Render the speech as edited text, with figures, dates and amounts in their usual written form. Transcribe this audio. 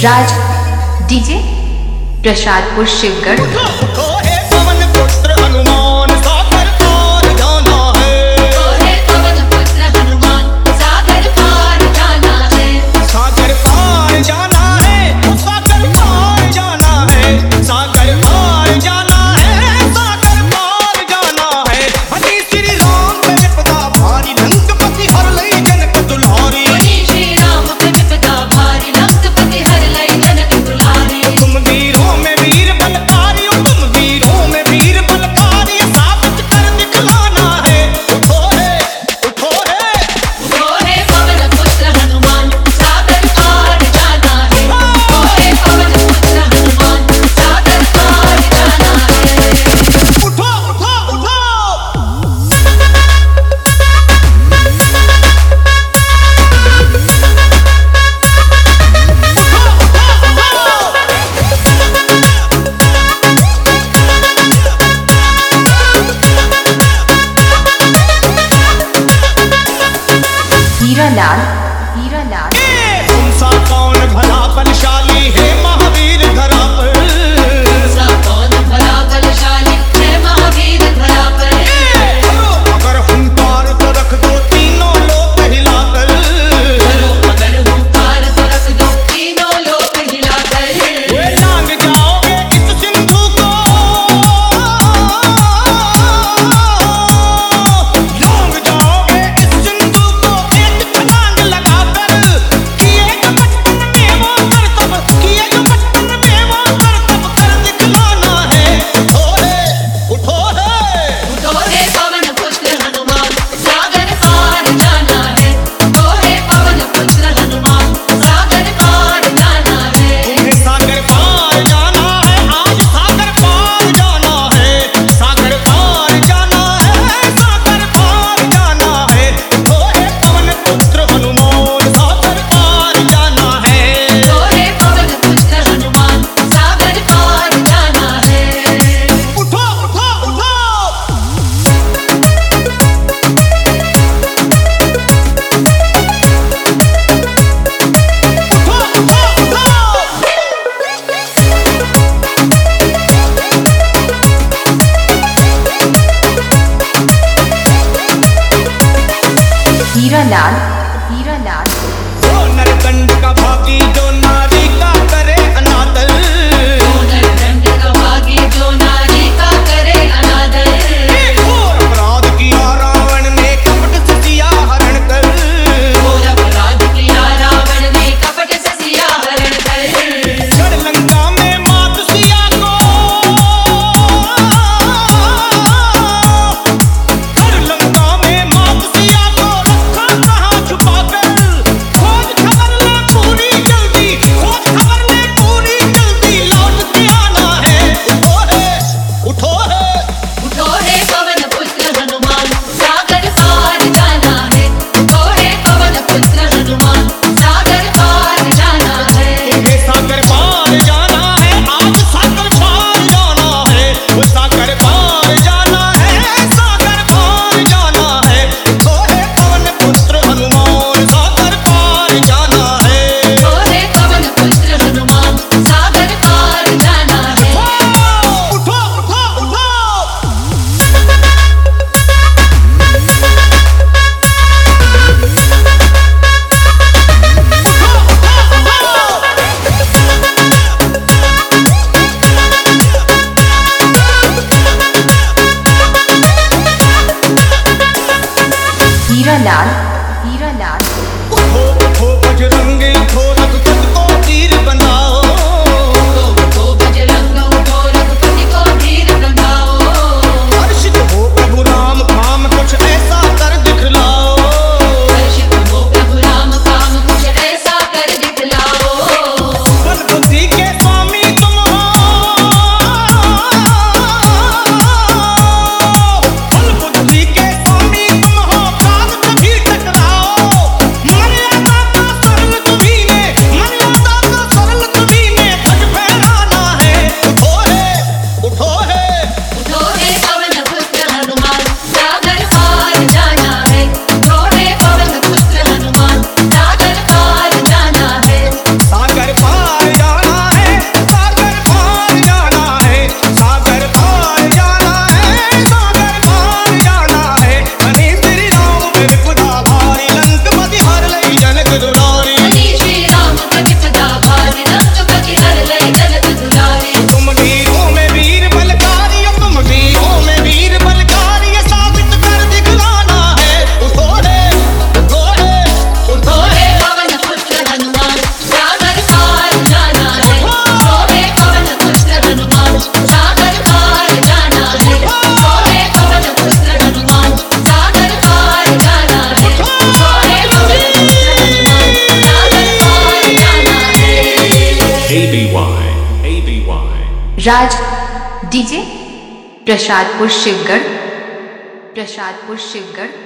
राज DJ Prasadpur Shivgarh. उठो उठो हे पवन पुत्र हनुमान सागर पार जाना है। उठो हे पवन पुत्र हनुमान सागर पार जाना है। सागर पार जाना है, सागर पार जाना है, सागर पार जाना है, सागर पार जाना है। हरि श्री राम पे विपदा भारी लंकापति हर लई जनक दुलारी। हरि श्री राम पे विपदा भारी लंकापति हर लई जनक दुलारी। तुम वीरों में वीर बलकारी, तुम वीरों में वीर बलकारी, साबित कर दिखलाना है। उठो हे उठो हे उठो हे पवन पुत्र हनुमान सागर पार जाना है। उठो हे पवन पुत्र हनुमान सागर पार जाना है। उठो उठो उठो हीरालाल तुमसा कौन भला बलशाली है महावीर धरा पर। सा कौन भला बलशाली है महावीर धरा पर। अगर हुंकार तो रख दो तीनों लोक हिलाकर। करो अगर हुंकार तो रख दो तीनों लोक हिलाकर। वे लांग जाओगे इस सिंधु को, लांग जाओगे इस सिंधु को एक छलांग लगाकर। किए जो बचपन में वो करतब, किए जो बचपन में वो करतब कर दिखलाना है। उठो हे उठो हे उठो हे पवन पुत्र हनुमान सागर पार जाना है। उठो हे पवन पुत्र हनुमान सागर पार जाना है। तुम्हें सागर पार जाना है, आज सागर पार जाना है, सागर पार जाना है, सागर पार जाना है। उठो हे पवन पुत्र हनुमान सागर पार जाना है। उठो हे पवन पुत्र हनुमान सागर पार जाना है। उठो उठो उठो हीरालाल वो नरकंड का भागी जो नारी का करे अनादर। नरदंड का भागी जो नारी का करे अनादर। घोर अपराध किया रावण ने कपट से सिया हरण कर। घोर अपराध किया रावण ने कपट से सिया हरण कर। कर लंका में मात सिया को, कर लंका में मात सिया को रखा कहाँ छुपा कर। खोज खबर ले पूरी जल्दी, खोज खबर ले पूरी जल्दी, लौट के आना है। उठो हे उठो हे उठो हे पवन पुत्र हनुमान सागर पार जाना है। उठो हे पवन पुत्र हनुमान सागर पार जाना है। तुम्हें सागर पार जाना है, आज सागर पार जाना है, वो सागर पार जाना है, सागर पार जाना है। उठो हे पवन पुत्र हनुमान सागर पार जाना है। उठो हे पवन पुत्र हनुमान सागर पार जाना है। उठो उठो उठो हीरालाल उठो उठो बजरंगी उठो रघुपत को तीर बनाओ। उठो बजरंग उठो रघुपति को धीर बनाओ। हर्षित हो प्रभु राम काम कुछ ऐसा कर दिखलाओ। हर्षित हो प्रभु राम काम कुछ ऐसा कर दिखलाओ। बल बुद्धि के स्वामी तुम हो, बल बुद्धि के स्वामी तुम हो, काल कभी टकराओ। मर्यादा का स्वर्ण तुम्हीं ने राज डीजे प्रसादपुर शिवगढ़, प्रसादपुर शिवगढ़।